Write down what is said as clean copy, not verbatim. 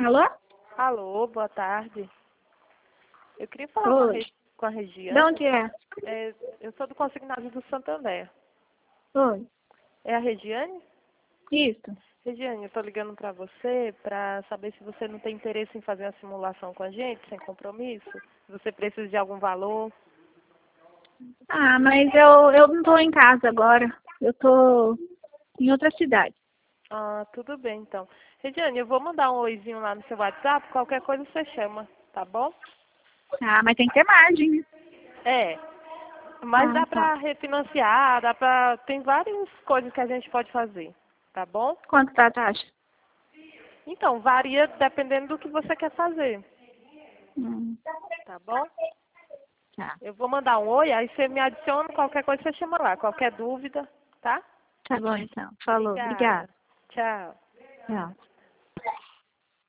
Alô? Alô, boa tarde. Eu queria falar Oi. com a Regiane. De onde é? Eu sou do Consignado do Santander. Oi. É a Regiane? Isso. Regiane, eu estou ligando para você para saber se você não tem interesse em fazer uma simulação com a gente, sem compromisso. Se você precisa de algum valor. Ah, mas eu não tô em casa agora. Eu tô em outra cidade. Ah, tudo bem então. Regiane, eu vou mandar um oizinho lá no seu WhatsApp, qualquer coisa você chama, tá bom? Ah, mas tem que ter margem, né? É, mas Ah, dá tá. para refinanciar, tem várias coisas que a gente pode fazer, tá bom? Quanto tá a taxa? Então, varia dependendo do que você quer fazer, Hum, tá bom? tá. Eu vou mandar um oi, aí você me adiciona, qualquer coisa você chama lá, qualquer dúvida, tá? Tá bom então. Falou. Obrigada. Obrigada. Tchau. Tchau.